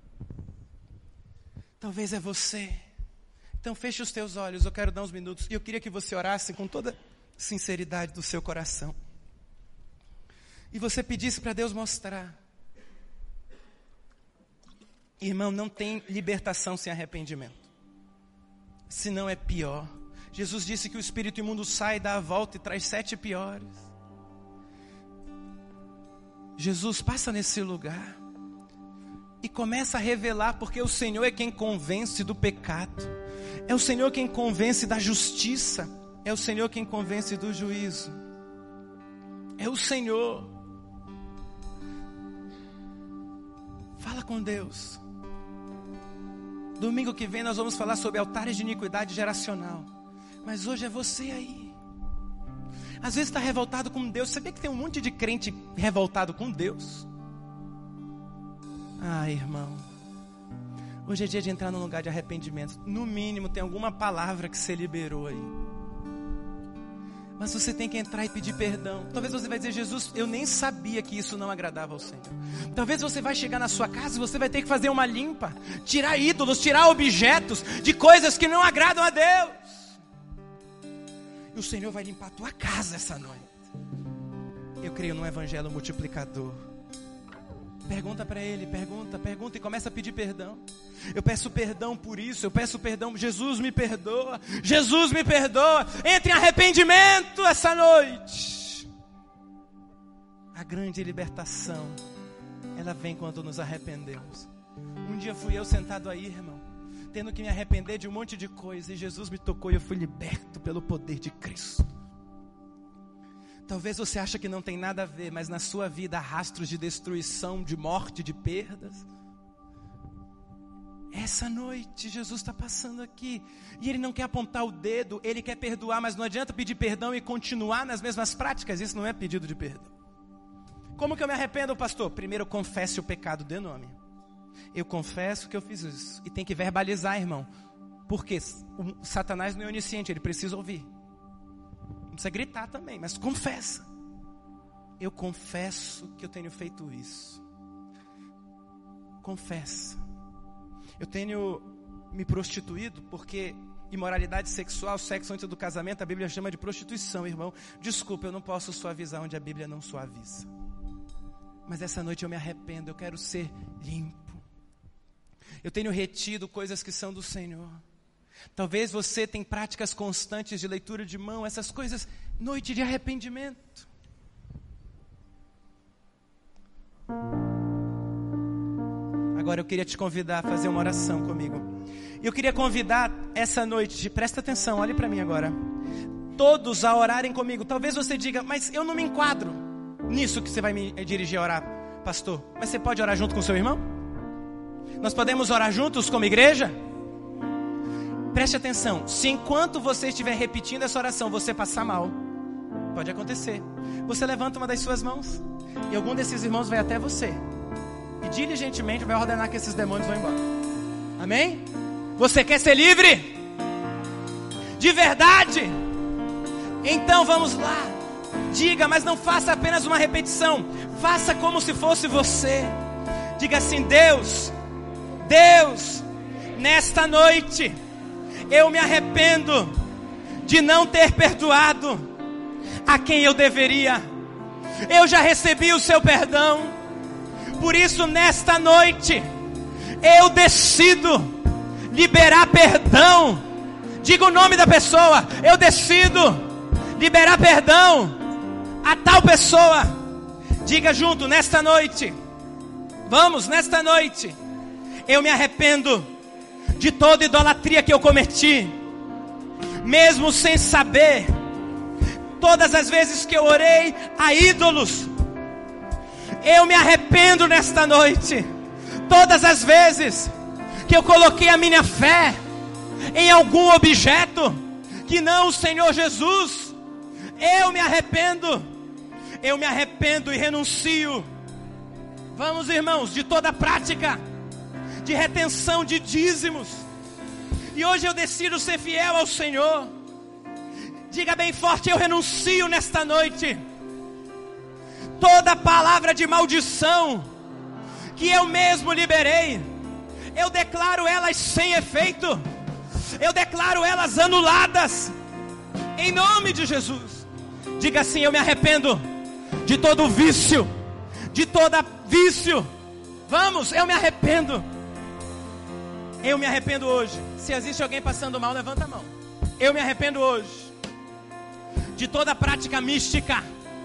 Talvez é você. Então feche os teus olhos, eu quero dar uns minutos, e eu queria que você orasse com toda sinceridade do seu coração. E você pedisse para Deus mostrar. Irmão, não tem libertação sem arrependimento. Senão é pior. Jesus disse que o espírito imundo sai, dá a volta e traz 7 piores. Jesus passa nesse lugar e começa a revelar, porque o Senhor é quem convence do pecado. É o Senhor quem convence da justiça. É o Senhor quem convence do juízo. É o Senhor. Fala com Deus. Domingo que vem nós vamos falar sobre altares de iniquidade geracional. Mas hoje é você aí. Às vezes está revoltado com Deus. Sabia que tem um monte de crente revoltado com Deus? Ah, irmão. Hoje é dia de entrar num lugar de arrependimento. No mínimo tem alguma palavra que você liberou aí. Mas você tem que entrar e pedir perdão. Talvez você vai dizer, Jesus, eu nem sabia que isso não agradava ao Senhor. Talvez você vai chegar na sua casa e você vai ter que fazer uma limpa. Tirar ídolos, tirar objetos de coisas que não agradam a Deus. E o Senhor vai limpar a tua casa essa noite. Eu creio num evangelho multiplicador. Pergunta para Ele, pergunta e começa a pedir perdão. Eu peço perdão por isso, eu peço perdão. Jesus me perdoa, Jesus me perdoa. Entre em arrependimento essa noite. A grande libertação, ela vem quando nos arrependemos. Um dia fui eu sentado aí, irmão, tendo que me arrepender de um monte de coisa, e Jesus me tocou e eu fui liberto pelo poder de Cristo. Talvez você ache que não tem nada a ver, mas na sua vida há rastros de destruição, de morte, de perdas. Essa noite Jesus está passando aqui e Ele não quer apontar o dedo, Ele quer perdoar, mas não adianta pedir perdão e continuar nas mesmas práticas. Isso não é pedido de perdão. Como que eu me arrependo, pastor? Primeiro confesse o pecado, dê nome. Eu confesso que eu fiz isso. E tem que verbalizar, irmão. Porque o Satanás não é onisciente, ele precisa ouvir. Não precisa gritar também, mas confessa. Eu confesso que eu tenho feito isso. Confessa. Eu tenho me prostituído porque imoralidade sexual, sexo antes do casamento, a Bíblia chama de prostituição, irmão. Desculpa, eu não posso suavizar onde a Bíblia não suaviza. Mas essa noite eu me arrependo, eu quero ser limpo. Eu tenho retido coisas que são do Senhor. Talvez você tenha práticas constantes de leitura de mão, essas coisas, noite de arrependimento. Agora eu queria te convidar a fazer uma oração comigo. Eu queria convidar essa noite, presta atenção, olhe para mim agora. Todos a orarem comigo. Talvez você diga, mas eu não me enquadro nisso que você vai me dirigir a orar, pastor. Mas você pode orar junto com seu irmão? Nós podemos orar juntos como igreja? Preste atenção, se enquanto você estiver repetindo essa oração, você passar mal, pode acontecer. Você levanta uma das suas mãos e algum desses irmãos vai até você e diligentemente vai ordenar que esses demônios vão embora. Amém? Você quer ser livre? De verdade? Então vamos lá. Diga, mas não faça apenas uma repetição. Faça como se fosse você. Diga assim: Deus, nesta noite eu me arrependo de não ter perdoado a quem eu deveria. Eu já recebi o seu perdão. Por isso, nesta noite, eu decido liberar perdão. Diga o nome da pessoa. Eu decido liberar perdão a tal pessoa. Diga junto, nesta noite. Vamos, nesta noite. Eu me arrependo de toda idolatria que eu cometi, mesmo sem saber. Todas as vezes que eu orei a ídolos, eu me arrependo nesta noite. Todas as vezes que eu coloquei a minha fé em algum objeto que não o Senhor Jesus, eu me arrependo. Eu me arrependo e renuncio. Vamos, irmãos, de toda prática de retenção de dízimos. E hoje eu decido ser fiel ao Senhor. Diga bem forte: eu renuncio nesta noite. Toda palavra de maldição que eu mesmo liberei, eu declaro elas sem efeito. Eu declaro elas anuladas, em nome de Jesus. Diga assim: eu me arrependo de todo vício, de toda vício. Vamos, eu me arrependo. Eu me arrependo hoje. Se existe alguém passando mal, levanta a mão. Eu me arrependo hoje de toda prática mística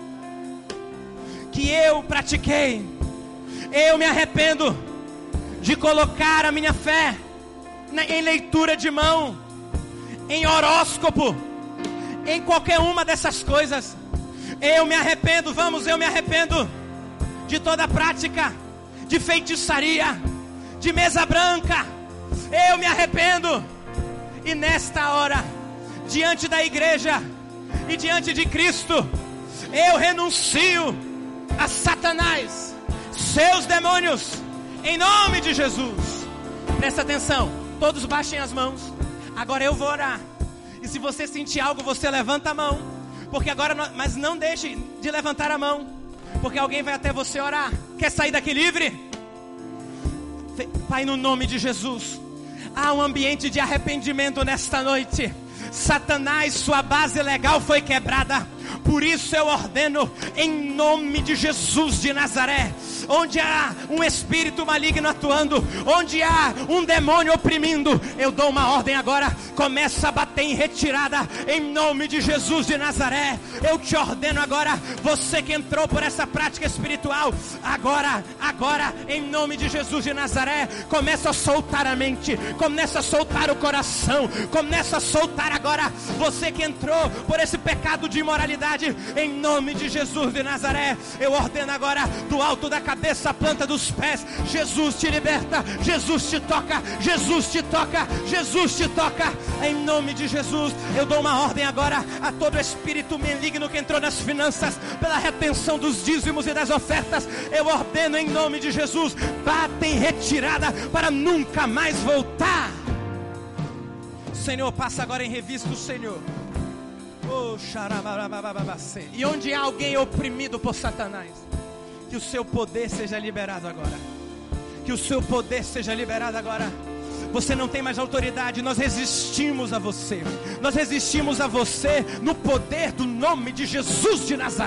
que eu pratiquei. Eu me arrependo de colocar a minha fé em leitura de mão, em horóscopo, em qualquer uma dessas coisas. Eu me arrependo, vamos, eu me arrependo de toda prática de feitiçaria, de mesa branca. Eu me arrependo. E nesta hora, diante da igreja e diante de Cristo, eu renuncio a Satanás, seus demônios, em nome de Jesus. Presta atenção, todos baixem as mãos. Agora eu vou orar. E se você sentir algo, você levanta a mão. Porque agora, mas não deixe de levantar a mão, porque alguém vai até você orar. Quer sair daqui livre? Pai, no nome de Jesus, há um ambiente de arrependimento nesta noite. Satanás, sua base legal foi quebrada. Por isso eu ordeno, em nome de Jesus de Nazaré, onde há um espírito maligno atuando, onde há um demônio oprimindo, eu dou uma ordem agora, começa a bater em retirada, em nome de Jesus de Nazaré. Eu te ordeno agora, você que entrou por essa prática espiritual, agora, em nome de Jesus de Nazaré, começa a soltar a mente, começa a soltar o coração, começa a soltar agora, você que entrou por esse pecado de imoralidade, em nome de Jesus de Nazaré, eu ordeno agora, do alto da cabeça, a planta dos pés, Jesus te liberta, Jesus te toca, Jesus te toca, Jesus te toca, em nome de Jesus. Eu dou uma ordem agora a todo espírito maligno que entrou nas finanças, pela retenção dos dízimos e das ofertas, eu ordeno em nome de Jesus, bata em retirada, para nunca mais voltar. Senhor, passa agora em revista o Senhor. E onde há alguém oprimido por Satanás, que o seu poder seja liberado agora. Que o seu poder seja liberado agora. Você não tem mais autoridade. Nós resistimos a você. Nós resistimos a você no poder do nome de Jesus de Nazaré.